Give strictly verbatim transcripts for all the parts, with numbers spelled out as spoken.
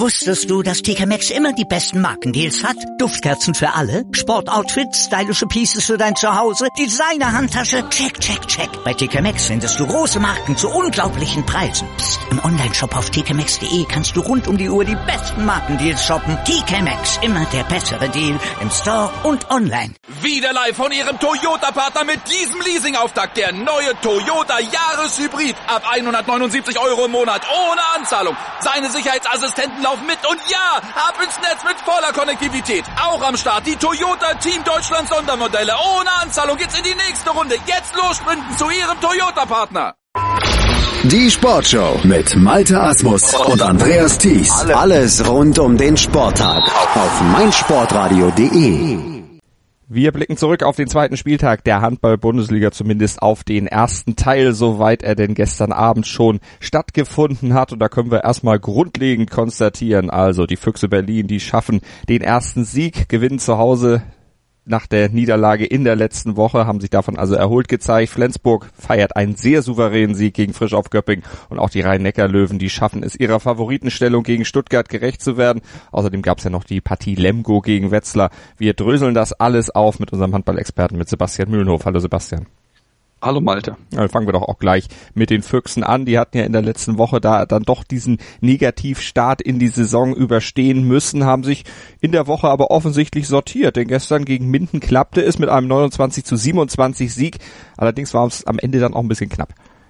Wusstest du, dass T K Maxx immer die besten Markendeals hat? Duftkerzen für alle, Sportoutfits, stylische Pieces für dein Zuhause, Designer-Handtasche, check, check, check. Bei T K Maxx findest du große Marken zu unglaublichen Preisen. Psst. Im Onlineshop auf t k maxx punkt de kannst du rund um die Uhr die besten Markendeals shoppen. T K Maxx, immer der bessere Deal im Store und online. Wieder live von Ihrem Toyota-Partner mit diesem Leasing-Auftakt. Der neue Toyota Jahreshybrid. Ab hundertneunundsiebzig Euro im Monat ohne Anzahlung. Seine Sicherheitsassistenten laufen mit und ja, ab ins Netz mit voller Konnektivität. Auch am Start die Toyota Team Deutschland Sondermodelle. Ohne Anzahlung geht's in die nächste Runde. Jetzt los sprinten zu Ihrem Toyota-Partner. Die Sportshow mit Malte Asmus und Andreas Thies. Alles rund um den Sporttag auf meinsportradio punkt de. Wir blicken zurück auf den zweiten Spieltag der Handball-Bundesliga, zumindest auf den ersten Teil, soweit er denn gestern Abend schon stattgefunden hat. Und da können wir erstmal grundlegend konstatieren, also die Füchse Berlin, die schaffen den ersten Sieg, gewinnen zu Hause nach der Niederlage in der letzten Woche, haben sich davon also erholt gezeigt. Flensburg feiert einen sehr souveränen Sieg gegen Frisch auf Göppingen und auch die Rhein-Neckar-Löwen, die schaffen es, ihrer Favoritenstellung gegen Stuttgart gerecht zu werden. Außerdem gab es ja noch die Partie Lemgo gegen Wetzlar. Wir dröseln das alles auf mit unserem Handball-Experten, mit Sebastian Mühlenhof. Hallo Sebastian. Hallo Malte. Dann fangen wir doch auch gleich mit den Füchsen an. Die hatten ja in der letzten Woche da dann doch diesen Negativstart in die Saison überstehen müssen, haben sich in der Woche aber offensichtlich sortiert. Denn gestern gegen Minden klappte es mit einem neunundzwanzig zu siebenundzwanzig Sieg. Allerdings war es am Ende dann auch ein bisschen knapp.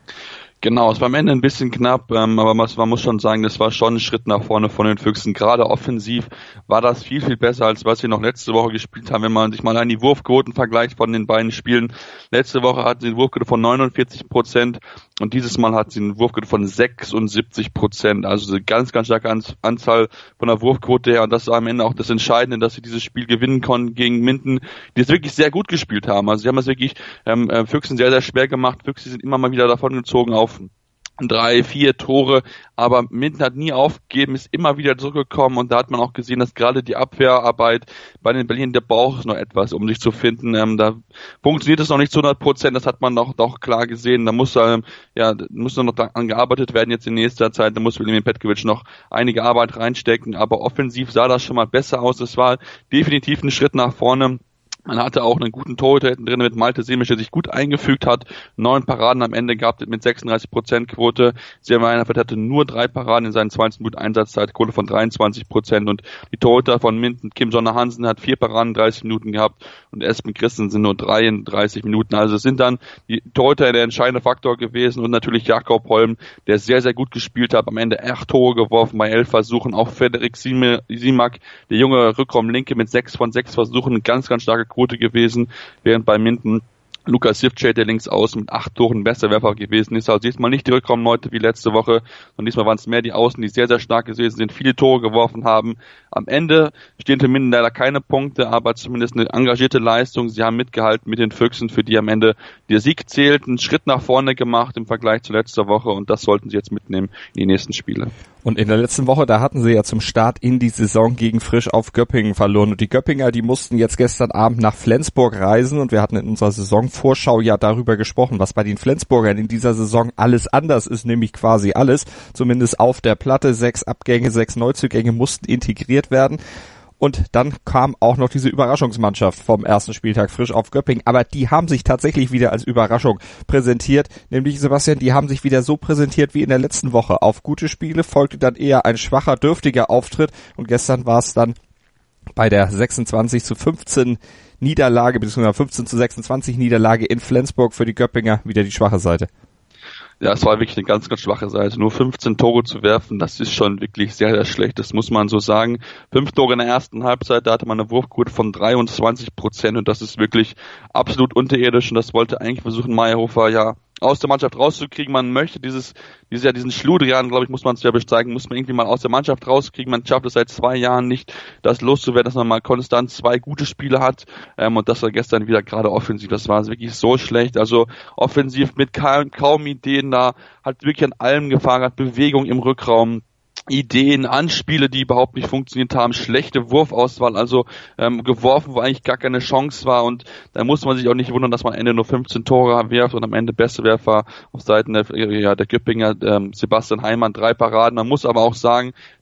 Genau, es war am Ende ein bisschen knapp, ähm, aber man, man muss schon sagen, das war schon ein Schritt nach vorne von den Füchsen. Gerade offensiv war das viel, viel besser, als was wir noch letzte Woche gespielt haben. Wenn man sich mal an die Wurfquoten vergleicht von den beiden Spielen. Letzte Woche hatten sie eine Wurfquote von neunundvierzig Prozent und dieses Mal hat sie eine Wurfquote von sechsundsiebzig Prozent. Also eine ganz, ganz starke Anzahl von der Wurfquote her. Und das war am Ende auch das Entscheidende, dass sie dieses Spiel gewinnen konnten gegen Minden, die es wirklich sehr gut gespielt haben. Also sie haben es wirklich ähm, Füchsen sehr, sehr schwer gemacht. Füchse sind immer mal wieder davon gezogen auf drei, vier Tore, aber Minden hat nie aufgegeben, ist immer wieder zurückgekommen und da hat man auch gesehen, dass gerade die Abwehrarbeit bei den Berlin, der braucht noch etwas, um sich zu finden. Ähm, da funktioniert es noch nicht zu hundert Prozent, das hat man auch, auch klar gesehen. Da muss ähm, ja muss noch daran gearbeitet werden jetzt in nächster Zeit. Da muss Vladimir Petkovic noch einige Arbeit reinstecken, aber offensiv sah das schon mal besser aus. Es war definitiv ein Schritt nach vorne. Man hatte auch einen guten Torhüter drin mit Malte Semisch, der sich gut eingefügt hat. Neun Paraden am Ende gehabt mit sechsunddreißig Prozent Quote. Seemeier hatte nur drei Paraden in seinen zwanzig Minuten Einsatzzeit, Quote von dreiundzwanzig Prozent. Und die Torhüter von Minden, Kim Sonne-Hansen, hat vier Paraden, dreißig Minuten gehabt. Und Espen Christensen nur dreiunddreißig Minuten. Also es sind dann die Torhüter der entscheidende Faktor gewesen. Und natürlich Jakob Holm, der sehr, sehr gut gespielt hat. Am Ende acht Tore geworfen bei elf Versuchen. Auch Frederik Simak, der junge Rückraumlinke mit sechs von sechs Versuchen. Ganz, ganz starke Quote gewesen, während bei Minden Lukas Sivcek, der links außen mit acht Toren Besserwerfer gewesen ist. Also diesmal nicht die Rückraumleute wie letzte Woche, sondern diesmal waren es mehr die Außen, die sehr, sehr stark gewesen sind, viele Tore geworfen haben. Am Ende stehen für Minden leider keine Punkte, aber zumindest eine engagierte Leistung. Sie haben mitgehalten mit den Füchsen, für die am Ende der Sieg zählt. Einen Schritt nach vorne gemacht im Vergleich zu letzter Woche und das sollten sie jetzt mitnehmen in die nächsten Spiele. Und in der letzten Woche, da hatten sie ja zum Start in die Saison gegen Frisch auf Göppingen verloren. Und die Göppinger, die mussten jetzt gestern Abend nach Flensburg reisen. Und wir hatten in unserer Saisonvorschau ja darüber gesprochen, was bei den Flensburgern in dieser Saison alles anders ist, nämlich quasi alles. Zumindest auf der Platte. Sechs Abgänge, sechs Neuzugänge mussten integriert werden. Und dann kam auch noch diese Überraschungsmannschaft vom ersten Spieltag Frisch auf Göppingen. Aber die haben sich tatsächlich wieder als Überraschung präsentiert. Nämlich, Sebastian, die haben sich wieder so präsentiert wie in der letzten Woche. Auf gute Spiele folgte dann eher ein schwacher, dürftiger Auftritt. Und gestern war es dann bei der sechsundzwanzig zu fünfzehn Niederlage, beziehungsweise fünfzehn zu sechsundzwanzig Niederlage in Flensburg für die Göppinger wieder die schwache Seite. Ja, es war wirklich eine ganz, ganz schwache Seite. Nur fünfzehn Tore zu werfen, das ist schon wirklich sehr, sehr schlecht. Das muss man so sagen. Fünf Tore in der ersten Halbzeit, da hatte man eine Wurfquote von dreiundzwanzig Prozent und das ist wirklich absolut unterirdisch und das wollte eigentlich versuchen Meyerhofer ja aus der Mannschaft rauszukriegen. Man möchte dieses, dieses ja diesen Schludrian, glaube ich, muss man es ja besteigen, muss man irgendwie mal aus der Mannschaft rauskriegen. Man schafft es seit zwei Jahren nicht, das loszuwerden, dass man mal konstant zwei gute Spiele hat. Ähm, und das war gestern wieder gerade offensiv. Das war wirklich so schlecht. Also offensiv mit kaum, kaum Ideen da, hat wirklich an allem gefahren, hat Bewegung im Rückraum. Ideen, Anspiele, die überhaupt nicht funktioniert haben, schlechte Wurfauswahl, also ähm, geworfen, wo eigentlich gar keine Chance war und da muss man sich auch nicht wundern, dass man am Ende nur fünfzehn Tore wirft und am Ende beste Werfer auf Seiten der, ja, der Göppinger, ähm, Sebastian Heimann, drei Paraden. Man muss aber auch sagen,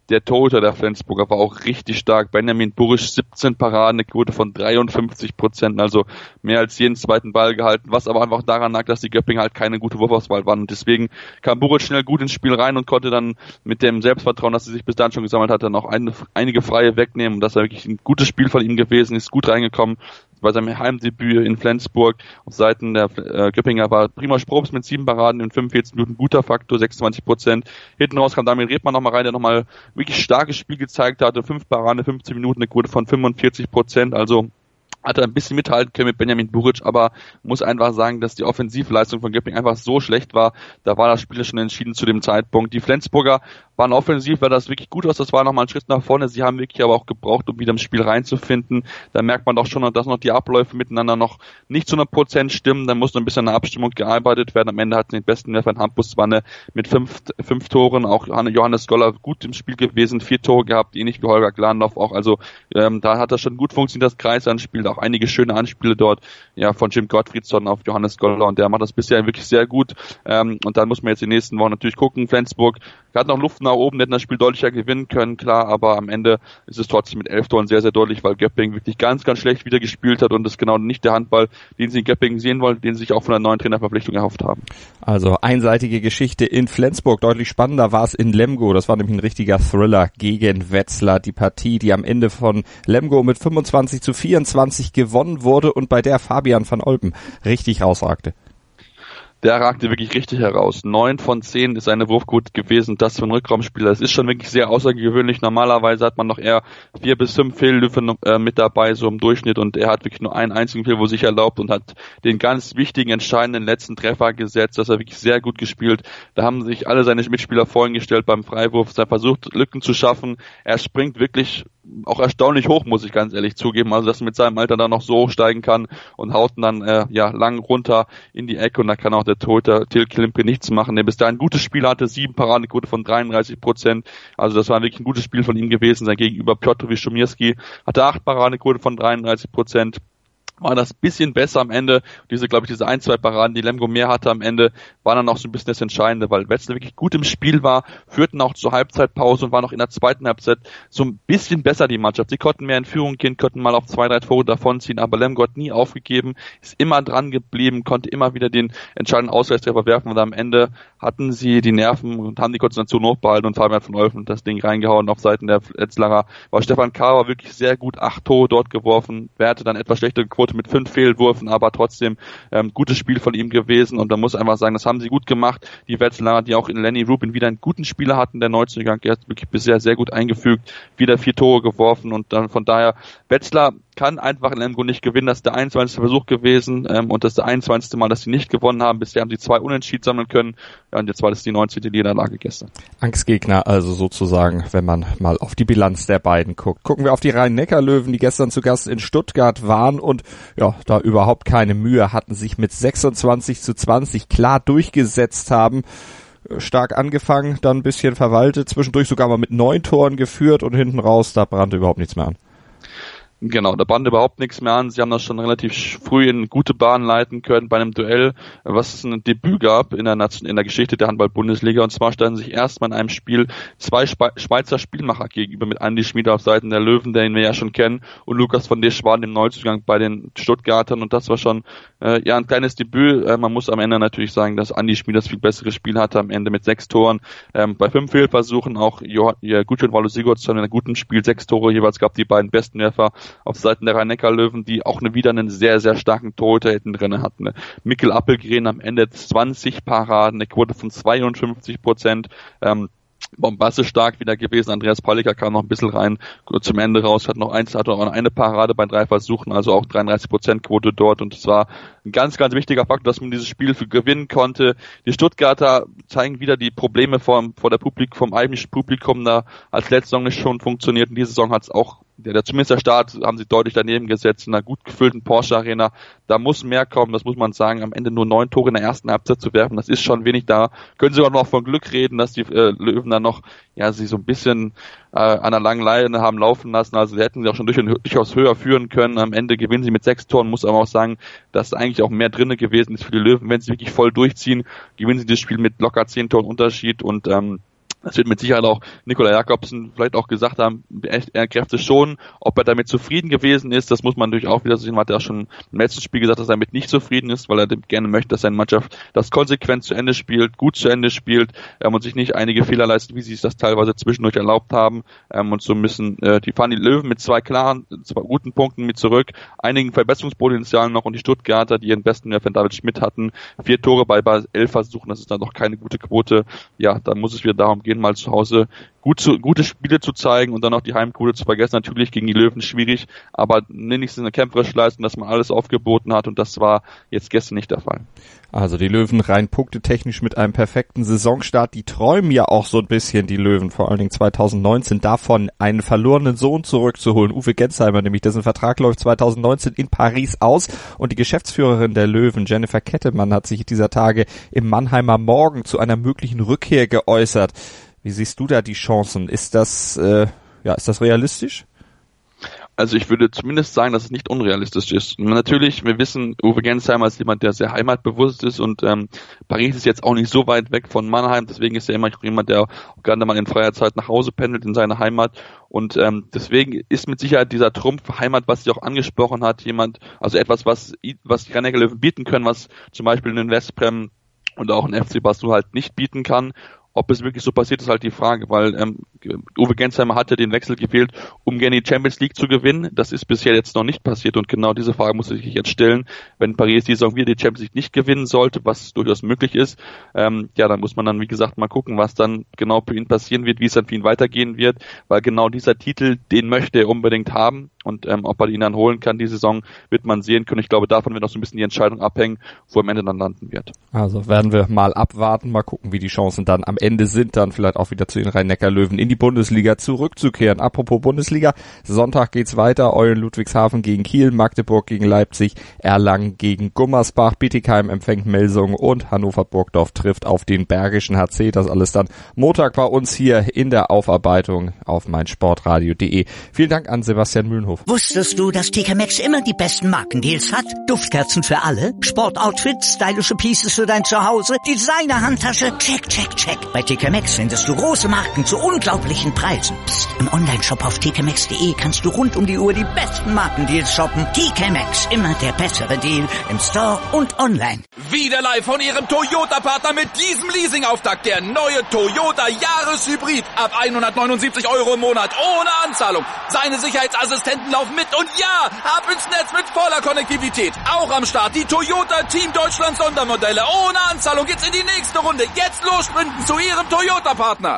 Der Torhüter der Flensburger war auch richtig stark. Benjamin Burisch, siebzehn Paraden, eine Quote von dreiundfünfzig Prozent, also mehr als jeden zweiten Ball gehalten, was aber einfach daran lag, dass die Göppinger halt keine gute Wurfauswahl waren. Und deswegen kam Burisch schnell gut ins Spiel rein und konnte dann mit dem Selbstvertrauen, das er sich bis dahin schon gesammelt hatte, noch eine, einige Freie wegnehmen. Und das war wirklich ein gutes Spiel von ihm gewesen, ist gut reingekommen. Bei seinem Heimdebüt in Flensburg auf Seiten der äh, Göppinger war Primož Probst mit sieben Paraden in fünfundvierzig Minuten, guter Faktor, sechsundzwanzig Prozent. Hinten raus kam Daniel Rebmann nochmal rein, der nochmal wirklich starkes Spiel gezeigt hatte, fünf Paraden, fünfzehn Minuten, eine Quote von fünfundvierzig Prozent, also hat er ein bisschen mithalten können mit Benjamin Buric, aber muss einfach sagen, dass die Offensivleistung von Göppingen einfach so schlecht war. Da war das Spiel schon entschieden zu dem Zeitpunkt. Die Flensburger waren offensiv, war das wirklich gut aus. Das war nochmal ein Schritt nach vorne. Sie haben wirklich aber auch gebraucht, um wieder im Spiel reinzufinden. Da merkt man doch schon, dass noch die Abläufe miteinander noch nicht zu hundert Prozent stimmen. Da muss noch ein bisschen eine Abstimmung gearbeitet werden. Am Ende hatten den besten Werfer in Hampus-Zwanne mit fünf, fünf Toren. Auch Johannes Goller gut im Spiel gewesen, vier Tore gehabt, ähnlich wie Holger Glandorf auch. Also ähm, da hat das schon gut funktioniert, das Kreisanspiel. Auch einige schöne Anspiele dort, ja, von Jim Gottfriedson auf Johannes Goller, und der macht das bisher wirklich sehr gut. Ähm, und dann muss man jetzt die nächsten Wochen natürlich gucken. Flensburg hat noch Luft nach oben, hätten das Spiel deutlicher gewinnen können, klar, aber am Ende ist es trotzdem mit elf Toren sehr, sehr deutlich, weil Göppingen wirklich ganz, ganz schlecht wieder gespielt hat, und das ist genau nicht der Handball, den sie in Göppingen sehen wollen, den sie sich auch von der neuen Trainerverpflichtung erhofft haben. Also einseitige Geschichte in Flensburg. Deutlich spannender war es in Lemgo. Das war nämlich ein richtiger Thriller gegen Wetzlar. Die Partie, die am Ende von Lemgo mit fünfundzwanzig zu vierundzwanzig gewonnen wurde und bei der Fabian van Olpen richtig rausragte. Der ragte wirklich richtig heraus. Neun von zehn ist seine Wurfquote gewesen, das für einen Rückraumspieler. Das ist schon wirklich sehr außergewöhnlich. Normalerweise hat man noch eher vier bis fünf Fehlwürfe äh, mit dabei, so im Durchschnitt, und er hat wirklich nur einen einzigen Fehlwurf sich erlaubt und hat den ganz wichtigen, entscheidenden letzten Treffer gesetzt. Das hat wirklich sehr gut gespielt. Da haben sich alle seine Mitspieler vorhin gestellt beim Freiwurf. Er versucht, Lücken zu schaffen. Er springt wirklich auch erstaunlich hoch, muss ich ganz ehrlich zugeben, also dass er mit seinem Alter dann noch so hochsteigen kann und haut dann äh, ja lang runter in die Ecke, und da kann auch der Torhüter Till Klimke nichts machen, der bis dahin ein gutes Spiel hatte, sieben Paradenquote von dreiunddreißig Prozent, also das war wirklich ein gutes Spiel von ihm gewesen. Sein Gegenüber Piotr Wiszomirski hatte acht Paradenquote von dreiunddreißig Prozent. War das bisschen besser am Ende. Diese, glaube ich, diese ein, zwei Paraden, die Lemgo mehr hatte am Ende, waren dann auch so ein bisschen das Entscheidende, weil Wetzlar wirklich gut im Spiel war, führten auch zur Halbzeitpause und waren auch in der zweiten Halbzeit so ein bisschen besser, die Mannschaft. Sie konnten mehr in Führung gehen, konnten mal auf zwei, drei Tore davonziehen, aber Lemgo hat nie aufgegeben, ist immer dran geblieben, konnte immer wieder den entscheidenden Ausgleichstreffer werfen, und am Ende hatten sie die Nerven und haben die Konzentration hochbehalten, und Fabian van Olpen das Ding reingehauen auf Seiten der Wetzlarer. War Stefan Kahr wirklich sehr gut, acht Tore dort geworfen, Werte dann etwas schlechtere Quote mit fünf Fehlwürfen, aber trotzdem ähm, gutes Spiel von ihm gewesen, und da muss einfach sagen, das haben sie gut gemacht. Die Wetzlarer, die auch in Lenny Rubin wieder einen guten Spieler hatten, der Neuzugang, der hat wirklich bisher sehr gut eingefügt, wieder vier Tore geworfen, und dann von daher, Wetzlar kann einfach in Lemgo nicht gewinnen. Das ist der einundzwanzigste Versuch gewesen, ähm, und das ist der einundzwanzigste Mal, dass sie nicht gewonnen haben. Bisher haben sie zwei Unentschieden sammeln können, ja, und jetzt war das die neunzehnte Niederlage gestern. Angstgegner also sozusagen, wenn man mal auf die Bilanz der beiden guckt. Gucken wir auf die Rhein-Neckar-Löwen, die gestern zu Gast in Stuttgart waren und ja, da überhaupt keine Mühe hatten, sich mit sechsundzwanzig zu zwanzig klar durchgesetzt haben. Stark angefangen, dann ein bisschen verwaltet, zwischendurch sogar mal mit neun Toren geführt, und hinten raus, da brannte überhaupt nichts mehr an. Genau, da band überhaupt nichts mehr an. Sie haben das schon relativ früh in gute Bahn leiten können bei einem Duell, was es ein Debüt gab in der, Nation, in der Geschichte der Handball-Bundesliga. Und zwar standen sich erstmal in einem Spiel zwei Spe- Schweizer Spielmacher gegenüber, mit Andi Schmid auf Seiten der Löwen, den wir ja schon kennen, und Lukas von Deschwan, dem Neuzugang bei den Stuttgartern. Und das war schon äh, ja ein kleines Debüt. Äh, man muss am Ende natürlich sagen, dass Andi Schmid das viel bessere Spiel hatte, am Ende mit sechs Toren. Ähm, bei fünf Fehlversuchen auch jo- ja, Gudjon Valo Sigurdsson in einem guten Spiel, sechs Tore jeweils, gab die beiden besten Werfer auf Seiten der Rhein-Neckar-Löwen, die auch eine, wieder einen sehr, sehr starken Torhüter hinten drin hatten. Mikkel Appelgren am Ende zwanzig Paraden, eine Quote von zweiundfünfzig Prozent. Ähm, bombastisch stark wieder gewesen. Andreas Palliker kam noch ein bisschen rein, zum Ende raus, hat noch eins, hat noch eine Parade bei drei Versuchen, also auch dreiunddreißig Prozent Quote dort, und es war ein ganz, ganz wichtiger Faktor, dass man dieses Spiel gewinnen konnte. Die Stuttgarter zeigen wieder die Probleme vor, vor der Publik, vom eigentlichen Publikum, da als letzte Saison nicht schon funktioniert, und diese Saison hat es auch, der, der zumindest der Start haben sie deutlich daneben gesetzt, in einer gut gefüllten Porsche Arena. Da muss mehr kommen, das muss man sagen. Am Ende nur neun Tore in der ersten Halbzeit zu werfen, das ist schon wenig. Da können sie auch noch von Glück reden, dass die äh, Löwen dann noch, ja, sie so ein bisschen äh, an einer langen Leine haben laufen lassen. Also sie hätten sie auch schon durch, durchaus höher führen können. Am Ende gewinnen sie mit sechs Toren, muss aber auch sagen, dass eigentlich auch mehr drinne gewesen ist für die Löwen. Wenn sie wirklich voll durchziehen, gewinnen sie das Spiel mit locker zehn Toren Unterschied, und ähm, Das wird mit Sicherheit auch Nikolai Jakobsen vielleicht auch gesagt haben, er kräfte schon, ob er damit zufrieden gewesen ist, das muss man natürlich auch wieder sehen, hat er auch schon im letzten Spiel gesagt, dass er damit nicht zufrieden ist, weil er gerne möchte, dass seine Mannschaft das konsequent zu Ende spielt, gut zu Ende spielt ähm, und sich nicht einige Fehler leistet, wie sie es das teilweise zwischendurch erlaubt haben ähm, und so müssen äh, die fahren die Löwen mit zwei klaren, zwei guten Punkten mit zurück, einigen Verbesserungspotenzialen noch und die Stuttgarter, die ihren besten Werfer David Schmidt hatten, vier Tore bei, bei elf Versuchen, das ist dann doch keine gute Quote, ja, da muss es wieder darum gehen, mal zu Hause gut zu, gute Spiele zu zeigen und dann auch die Heimquote zu vergessen. Natürlich gegen die Löwen schwierig, aber wenigstens eine kämpferische Leistung, dass man alles aufgeboten hat und das war jetzt gestern nicht der Fall. Also die Löwen rein punktetechnisch mit einem perfekten Saisonstart. Die träumen ja auch so ein bisschen, die Löwen, vor allen Dingen zwanzig neunzehn, davon einen verlorenen Sohn zurückzuholen. Uwe Gensheimer nämlich, dessen Vertrag läuft zwanzig neunzehn in Paris aus und die Geschäftsführerin der Löwen, Jennifer Kettemann, hat sich dieser Tage im Mannheimer Morgen zu einer möglichen Rückkehr geäußert. Wie siehst du da die Chancen? Ist das, äh, ja, ist das realistisch? Also ich würde zumindest sagen, dass es nicht unrealistisch ist. Natürlich, wir wissen, Uwe Gensheimer ist jemand, der sehr heimatbewusst ist und ähm, Paris ist jetzt auch nicht so weit weg von Mannheim, deswegen ist er immer jemand, der auch gerne mal in freier Zeit nach Hause pendelt in seine Heimat und ähm, deswegen ist mit Sicherheit dieser Trumpf Heimat, was sie auch angesprochen hat, jemand, also etwas, was was die Rhein-Neckar Löwen bieten können, was zum Beispiel in Westbrem und auch in F C Basel halt nicht bieten kann. Ob es wirklich so passiert, ist halt die Frage, weil ähm, Uwe Gensheimer hat ja den Wechsel gewählt, um gerne die Champions League zu gewinnen. Das ist bisher jetzt noch nicht passiert und genau diese Frage muss ich sich jetzt stellen. Wenn Paris die Saison wieder die Champions League nicht gewinnen sollte, was durchaus möglich ist, ähm, ja, dann muss man dann, wie gesagt, mal gucken, was dann genau für ihn passieren wird, wie es dann für ihn weitergehen wird, weil genau dieser Titel, den möchte er unbedingt haben und ähm, ob er ihn dann holen kann, die Saison, wird man sehen können. Ich glaube, davon wird noch so ein bisschen die Entscheidung abhängen, wo er am Ende dann landen wird. Also werden wir mal abwarten, mal gucken, wie die Chancen dann am Ende sind, dann vielleicht auch wieder zu den Rhein-Neckar-Löwen in die Bundesliga zurückzukehren. Apropos Bundesliga, Sonntag geht's weiter, Eulen Ludwigshafen gegen Kiel, Magdeburg gegen Leipzig, Erlangen gegen Gummersbach, Bietigheim empfängt Melsungen und Hannover-Burgdorf trifft auf den Bergischen H C. Das alles dann Montag bei uns hier in der Aufarbeitung auf meinsportradio punkt de. Vielen Dank an Sebastian Mühlenhof. Wusstest du, dass T K Maxx immer die besten Markendeals hat? Duftkerzen für alle, Sportoutfits, stylische Pieces für dein Zuhause, Designer-Handtasche, check, check, check. Bei T K Maxx findest du große Marken zu unglaublichen Preisen. Psst. Im Onlineshop auf t k maxx punkt de kannst du rund um die Uhr die besten Markendeals shoppen. T K Maxx, immer der bessere Deal im Store und online. Wieder live von ihrem Toyota-Partner mit diesem Leasing-Auftakt. Der neue Toyota Jahreshybrid. Ab hundertneunundsiebzig Euro im Monat ohne Anzahlung. Seine Sicherheitsassistenten laufen mit und ja, ab ins Netz mit voller Konnektivität. Auch am Start die Toyota Team Deutschland Sondermodelle. Ohne Anzahlung geht's in die nächste Runde. Jetzt los sprinten zu ihrem Toyota-Partner.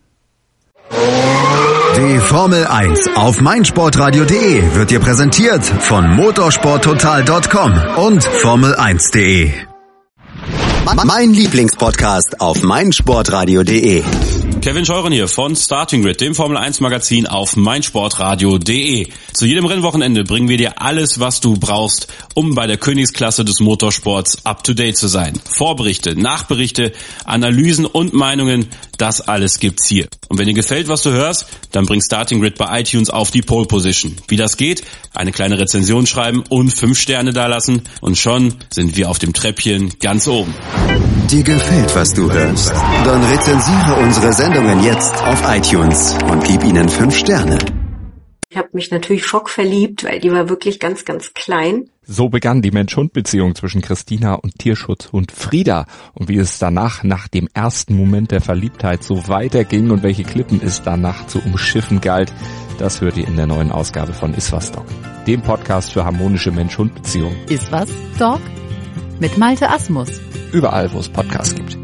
Die Formel eins auf meinsportradio punkt de wird dir präsentiert von motorsporttotal punkt com und formel eins punkt de. Mein Lieblingspodcast auf meinsportradio punkt de. Kevin Scheuren hier von Starting Grid, dem Formel eins Magazin auf meinsportradio punkt de. Zu jedem Rennwochenende bringen wir dir alles, was du brauchst, um bei der Königsklasse des Motorsports up to date zu sein. Vorberichte, Nachberichte, Analysen und Meinungen, das alles gibt's hier. Und wenn dir gefällt, was du hörst, dann bring Starting Grid bei iTunes auf die Pole Position. Wie das geht? Eine kleine Rezension schreiben und fünf Sterne dalassen und schon sind wir auf dem Treppchen ganz oben. Dir gefällt, was du hörst? Dann rezensiere unsere Sendungen jetzt auf iTunes und gib ihnen fünf Sterne. Ich habe mich natürlich schockverliebt, weil die war wirklich ganz, ganz klein. So begann die Mensch-Hund-Beziehung zwischen Christina und Tierschutzhund Frieda. Und wie es danach, nach dem ersten Moment der Verliebtheit, so weiterging und welche Klippen es danach zu umschiffen galt, das hört ihr in der neuen Ausgabe von Iswas Dog, dem Podcast für harmonische Mensch-Hund-Beziehungen. Iswas Dog? Mit Malte Asmus. Überall, wo es Podcasts gibt.